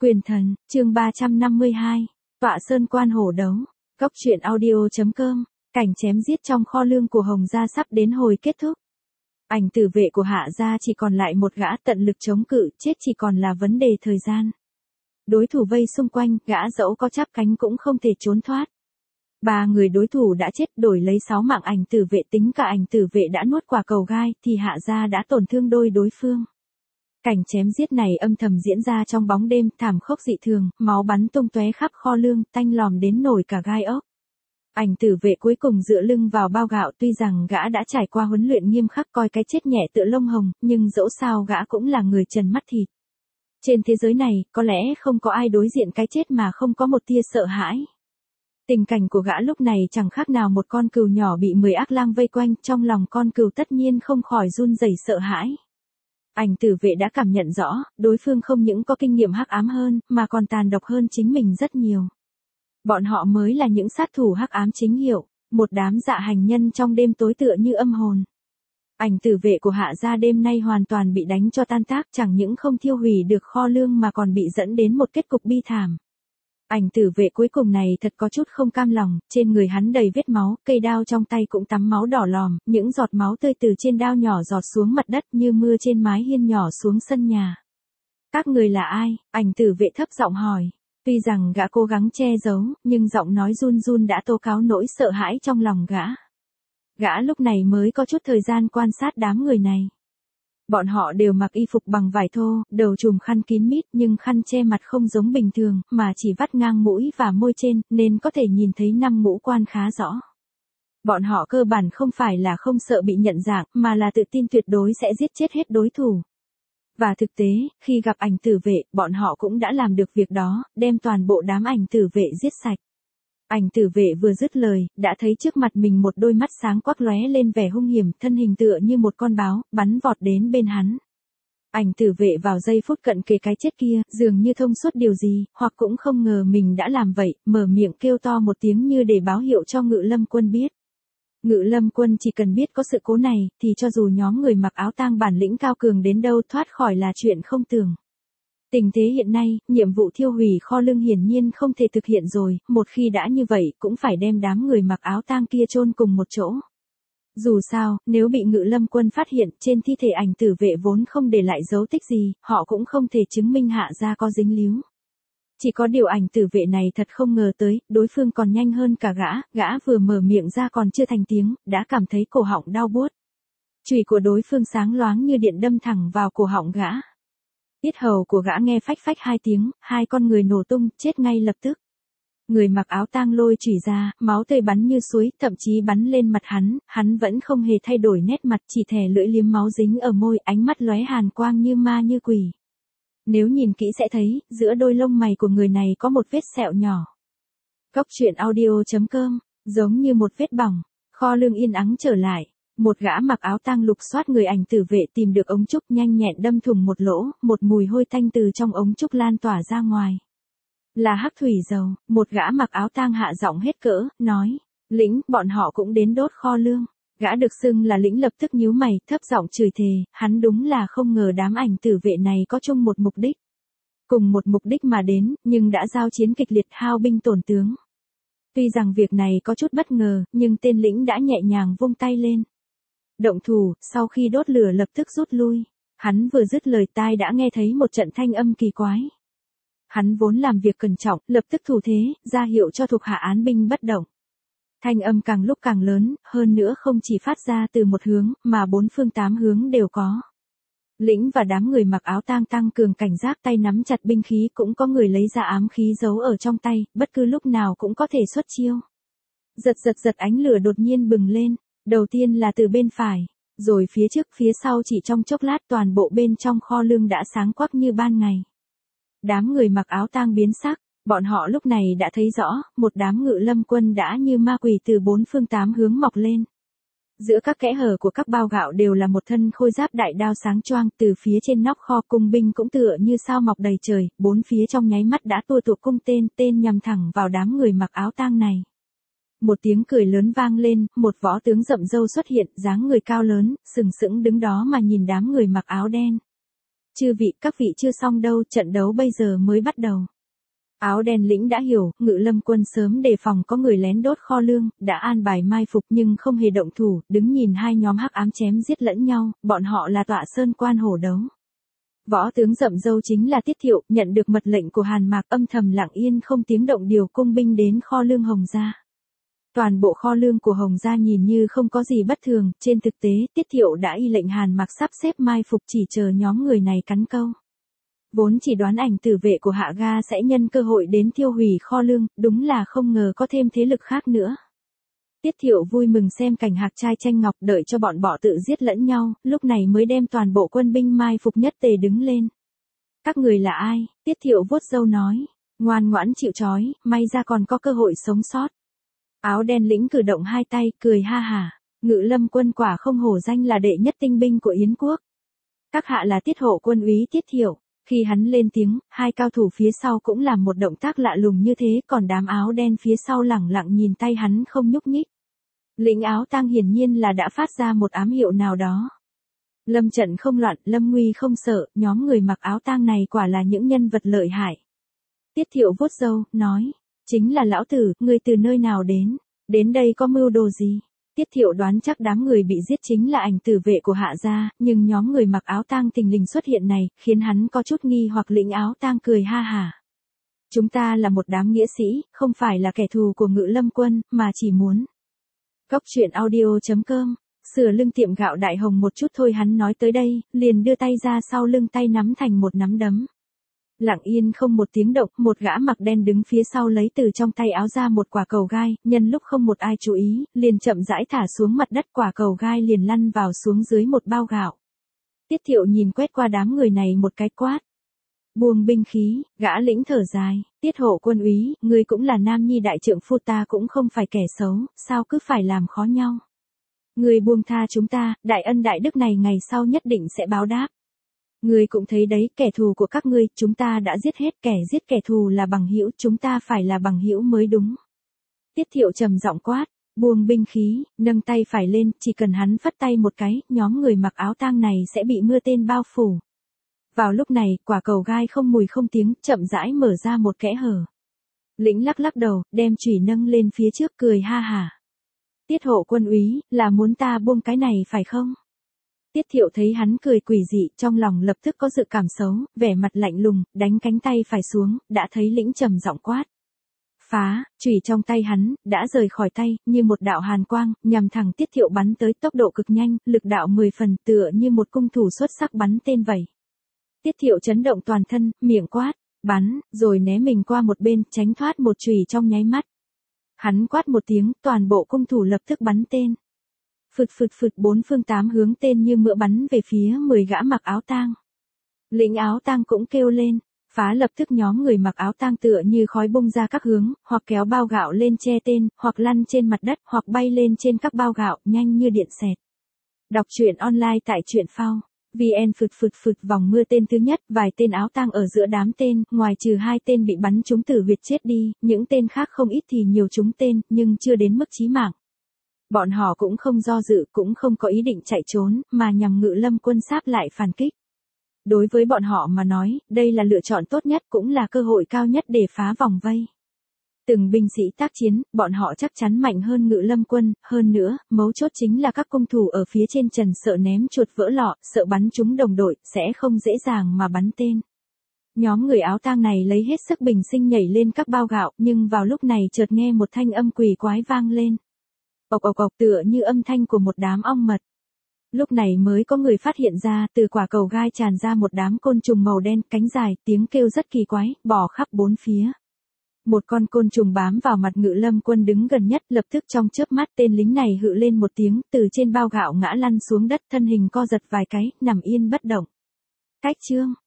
Quyền thần, chương 352, tọa sơn quan hổ đấu, Cốc truyện audio.com, cảnh chém giết trong kho lương của Hồng gia sắp đến hồi kết thúc. Ảnh tử vệ của Hạ gia chỉ còn lại một gã, tận lực chống cự, chết chỉ còn là vấn đề thời gian. Đối thủ vây xung quanh, gã dẫu có chắp cánh cũng không thể trốn thoát. 3 người đối thủ đã chết, đổi lấy 6 mạng ảnh tử vệ, tính cả ảnh tử vệ đã nuốt quả cầu gai thì Hạ gia đã tổn thương đôi đối phương. Cảnh chém giết này âm thầm diễn ra trong bóng đêm, thảm khốc dị thường, máu bắn tung tóe khắp kho lương, tanh lòm đến nổi cả gai ốc. Ảnh tử vệ cuối cùng dựa lưng vào bao gạo, tuy rằng gã đã trải qua huấn luyện nghiêm khắc, coi cái chết nhẹ tựa lông hồng, nhưng dẫu sao gã cũng là người trần mắt thịt. Trên thế giới này, có lẽ không có ai đối diện cái chết mà không có một tia sợ hãi. Tình cảnh của gã lúc này chẳng khác nào một con cừu nhỏ bị 10 ác lang vây quanh, trong lòng con cừu tất nhiên không khỏi run rẩy sợ hãi. Ảnh tử vệ đã cảm nhận rõ, đối phương không những có kinh nghiệm hắc ám hơn, mà còn tàn độc hơn chính mình rất nhiều. Bọn họ mới là những sát thủ hắc ám chính hiệu, một đám dạ hành nhân trong đêm tối tựa như âm hồn. Ảnh tử vệ của Hạ gia đêm nay hoàn toàn bị đánh cho tan tác, chẳng những không thiêu hủy được kho lương mà còn bị dẫn đến một kết cục bi thảm. Ảnh tử vệ cuối cùng này thật có chút không cam lòng, trên người hắn đầy vết máu, cây đao trong tay cũng tắm máu đỏ lòm, những giọt máu tươi từ trên đao nhỏ giọt xuống mặt đất như mưa trên mái hiên nhỏ xuống sân nhà. Các người là ai? Ảnh tử vệ thấp giọng hỏi. Tuy rằng gã cố gắng che giấu, nhưng giọng nói run run đã tố cáo nỗi sợ hãi trong lòng gã. Gã lúc này mới có chút thời gian quan sát đám người này. Bọn họ đều mặc y phục bằng vải thô, đầu trùm khăn kín mít, nhưng khăn che mặt không giống bình thường, mà chỉ vắt ngang mũi và môi trên, nên có thể nhìn thấy 5 ngũ quan khá rõ. Bọn họ cơ bản không phải là không sợ bị nhận dạng, mà là tự tin tuyệt đối sẽ giết chết hết đối thủ. Và thực tế, khi gặp ảnh tử vệ, bọn họ cũng đã làm được việc đó, đem toàn bộ đám ảnh tử vệ giết sạch. Ảnh tử vệ vừa dứt lời, đã thấy trước mặt mình một đôi mắt sáng quắc lóe lên vẻ hung hiểm, thân hình tựa như một con báo, bắn vọt đến bên hắn. Ảnh tử vệ vào giây phút cận kề cái chết kia, dường như thông suốt điều gì, hoặc cũng không ngờ mình đã làm vậy, mở miệng kêu to một tiếng như để báo hiệu cho Ngự Lâm Quân biết. Ngự Lâm Quân chỉ cần biết có sự cố này, thì cho dù nhóm người mặc áo tang bản lĩnh cao cường đến đâu thoát khỏi là chuyện không tưởng. Tình thế hiện nay, nhiệm vụ thiêu hủy kho lương hiển nhiên không thể thực hiện rồi, một khi đã như vậy cũng phải đem đám người mặc áo tang kia chôn cùng một chỗ. Dù sao, nếu bị Ngự Lâm Quân phát hiện, trên thi thể ảnh tử vệ vốn không để lại dấu tích gì, họ cũng không thể chứng minh Hạ gia có dính líu. Chỉ có điều ảnh tử vệ này thật không ngờ tới, đối phương còn nhanh hơn cả gã vừa mở miệng ra còn chưa thành tiếng, đã cảm thấy cổ họng đau buốt. Chùy của đối phương sáng loáng như điện đâm thẳng vào cổ họng gã. Yết hầu của gã nghe phách phách 2 tiếng, 2 con người nổ tung, chết ngay lập tức. Người mặc áo tang lôi chùy ra, máu tươi bắn như suối, thậm chí bắn lên mặt hắn vẫn không hề thay đổi nét mặt, chỉ thè lưỡi liếm máu dính ở môi, ánh mắt lóe hàn quang như ma như quỷ. Nếu nhìn kỹ sẽ thấy, giữa đôi lông mày của người này có một vết sẹo nhỏ. Cốc truyện audio.com, giống như một vết bỏng, kho lương yên ắng trở lại. Một gã mặc áo tang lục soát người ảnh tử vệ tìm được ống trúc, nhanh nhẹn đâm thủng một lỗ, một mùi hôi tanh từ trong ống trúc lan tỏa ra ngoài. Là hắc thủy dầu, một gã mặc áo tang hạ giọng hết cỡ, nói, lĩnh, bọn họ cũng đến đốt kho lương. Gã được xưng là lĩnh lập tức nhíu mày, thấp giọng chửi thề, hắn đúng là không ngờ đám ảnh tử vệ này có chung một mục đích. Cùng một mục đích mà đến, nhưng đã giao chiến kịch liệt, hao binh tổn tướng. Tuy rằng việc này có chút bất ngờ, nhưng tên lĩnh đã nhẹ nhàng vung tay lên. Động thủ, sau khi đốt lửa lập tức rút lui. Hắn vừa dứt lời tai đã nghe thấy một trận thanh âm kỳ quái. Hắn vốn làm việc cẩn trọng, lập tức thủ thế, ra hiệu cho thuộc hạ án binh bất động. Thanh âm càng lúc càng lớn, hơn nữa không chỉ phát ra từ một hướng, mà 4 phương 8 hướng đều có. Lĩnh và đám người mặc áo tang tăng cường cảnh giác, tay nắm chặt binh khí, cũng có người lấy ra ám khí giấu ở trong tay, bất cứ lúc nào cũng có thể xuất chiêu. Giật ánh lửa đột nhiên bừng lên, đầu tiên là từ bên phải, rồi phía trước phía sau, chỉ trong chốc lát toàn bộ bên trong kho lương đã sáng quắc như ban ngày. Đám người mặc áo tang biến sắc, bọn họ lúc này đã thấy rõ, một đám Ngự Lâm Quân đã như ma quỷ từ 4 phương 8 hướng mọc lên. Giữa các kẽ hở của các bao gạo đều là một thân khôi giáp đại đao sáng choang, từ phía trên nóc kho cung binh cũng tựa như sao mọc đầy trời, 4 phía trong nháy mắt đã tua tụa cung tên nhằm thẳng vào đám người mặc áo tang này. Một tiếng cười lớn vang lên, một võ tướng rậm râu xuất hiện, dáng người cao lớn, sừng sững đứng đó mà nhìn đám người mặc áo đen. Chư vị, các vị chưa xong đâu, trận đấu bây giờ mới bắt đầu. Áo đen lĩnh đã hiểu, Ngự Lâm quân sớm đề phòng có người lén đốt kho lương, đã an bài mai phục nhưng không hề động thủ, đứng nhìn hai nhóm hắc ám chém giết lẫn nhau, bọn họ là Tọa Sơn Quan hổ đấu. Võ tướng rậm râu chính là Tiết Thiệu, nhận được mật lệnh của Hàn Mạc âm thầm lặng yên không tiếng động điều cung binh đến kho lương Hồng Gia. Toàn bộ kho lương của Hồng Gia nhìn như không có gì bất thường, trên thực tế, Tiết Thiệu đã y lệnh Hàn Mạc sắp xếp mai phục chỉ chờ nhóm người này cắn câu. Vốn chỉ đoán Ảnh Tử Vệ của Hạ Ga sẽ nhân cơ hội đến tiêu hủy kho lương, đúng là không ngờ có thêm thế lực khác nữa. Tiết Thiệu vui mừng xem cảnh Hạc Trai tranh ngọc, đợi cho bọn bọ tự giết lẫn nhau, lúc này mới đem toàn bộ quân binh mai phục nhất tề đứng lên. Các người là ai? Tiết Thiệu vuốt râu nói, ngoan ngoãn chịu trói, may ra còn có cơ hội sống sót. Áo đen lĩnh cử động hai tay, cười ha hả, Ngự Lâm quân quả không hổ danh là đệ nhất tinh binh của Yến quốc. Các hạ là Tiết hộ quân úy Tiết Thiệu. Khi hắn lên tiếng, hai cao thủ phía sau cũng làm một động tác lạ lùng như thế, còn đám áo đen phía sau lẳng lặng nhìn tay hắn không nhúc nhích. Lĩnh áo tang hiển nhiên là đã phát ra một ám hiệu nào đó. Lâm trận không loạn, lâm nguy không sợ, nhóm người mặc áo tang này quả là những nhân vật lợi hại. Tiết Thiệu vuốt râu, nói, chính là lão tử, ngươi từ nơi nào đến đây có mưu đồ gì? Tiết Thiệu đoán chắc đám người bị giết chính là Ảnh Tử Vệ của Hạ gia, nhưng nhóm người mặc áo tang thình lình xuất hiện này, khiến hắn có chút nghi hoặc. Lĩnh áo tang cười ha hả. Chúng ta là một đám nghĩa sĩ, không phải là kẻ thù của Ngự Lâm quân, mà chỉ muốn. Cốc truyện audio.com, sửa lưng tiệm gạo Đại Hồng một chút thôi. Hắn nói tới đây, liền đưa tay ra sau lưng, tay nắm thành một nắm đấm. Lặng yên không một tiếng động, một gã mặc đen đứng phía sau lấy từ trong tay áo ra một quả cầu gai, nhân lúc không một ai chú ý, liền chậm rãi thả xuống mặt đất, quả cầu gai liền lăn vào xuống dưới một bao gạo. Tiết Thiệu nhìn quét qua đám người này một cái, quát. Buông binh khí, gã lĩnh thở dài, Tiết hộ quân úy, ngươi cũng là nam nhi đại trượng phu, ta cũng không phải kẻ xấu, sao cứ phải làm khó nhau. Ngươi buông tha chúng ta, đại ân đại đức này ngày sau nhất định sẽ báo đáp. Ngươi cũng thấy đấy, kẻ thù của các ngươi, chúng ta đã giết hết, kẻ giết kẻ thù là bằng hữu, chúng ta phải là bằng hữu mới đúng. Tiết Thiệu trầm giọng quát, buông binh khí, nâng tay phải lên, chỉ cần hắn phất tay một cái, nhóm người mặc áo tang này sẽ bị mưa tên bao phủ. Vào lúc này, quả cầu gai không mùi không tiếng, chậm rãi mở ra một kẽ hở. Lĩnh lắc lắc đầu, đem chùy nâng lên phía trước, cười ha hả. Tiết hộ quân úy, là muốn ta buông cái này phải không? Tiết Thiệu thấy hắn cười quỷ dị, trong lòng lập tức có dự cảm xấu, vẻ mặt lạnh lùng, đánh cánh tay phải xuống, đã thấy Lĩnh trầm giọng quát. Phá, chùy trong tay hắn, đã rời khỏi tay, như một đạo hàn quang, nhằm thẳng Tiết Thiệu bắn tới, tốc độ cực nhanh, lực đạo 10 phần, tựa như một cung thủ xuất sắc bắn tên vậy. Tiết Thiệu chấn động toàn thân, miệng quát, bắn, rồi né mình qua một bên, tránh thoát một chùy trong nháy mắt. Hắn quát một tiếng, toàn bộ cung thủ lập tức bắn tên. Phực phực phực, bốn phương tám hướng tên như mưa bắn về phía 10 gã mặc áo tang. Lĩnh áo tang cũng kêu lên, phá, lập tức nhóm người mặc áo tang tựa như khói bung ra các hướng, hoặc kéo bao gạo lên che tên, hoặc lăn trên mặt đất, hoặc bay lên trên các bao gạo, nhanh như điện xẹt. Đọc truyện online tại truyện phao. VN. Phực phực phực, vòng mưa tên thứ nhất, vài tên áo tang ở giữa đám tên, ngoài trừ 2 tên bị bắn trúng tử huyệt chết đi, những tên khác không ít thì nhiều trúng tên, nhưng chưa đến mức chí mạng. Bọn họ cũng không do dự, cũng không có ý định chạy trốn, mà nhằm Ngự Lâm quân sáp lại phản kích. Đối với bọn họ mà nói, đây là lựa chọn tốt nhất, cũng là cơ hội cao nhất để phá vòng vây. Từng binh sĩ tác chiến, bọn họ chắc chắn mạnh hơn Ngự Lâm quân, hơn nữa, mấu chốt chính là các cung thủ ở phía trên trần sợ ném chuột vỡ lọ, sợ bắn trúng đồng đội, sẽ không dễ dàng mà bắn tên. Nhóm người áo tang này lấy hết sức bình sinh nhảy lên các bao gạo, nhưng vào lúc này chợt nghe một thanh âm quỷ quái vang lên. Ộc ộc ộc, tựa như âm thanh của một đám ong mật. Lúc này mới có người phát hiện ra, từ quả cầu gai tràn ra một đám côn trùng màu đen, cánh dài, tiếng kêu rất kỳ quái, bò khắp bốn phía. Một con côn trùng bám vào mặt Ngự Lâm quân đứng gần nhất, lập tức trong chớp mắt tên lính này hự lên một tiếng, từ trên bao gạo ngã lăn xuống đất, thân hình co giật vài cái, nằm yên bất động. Cách chương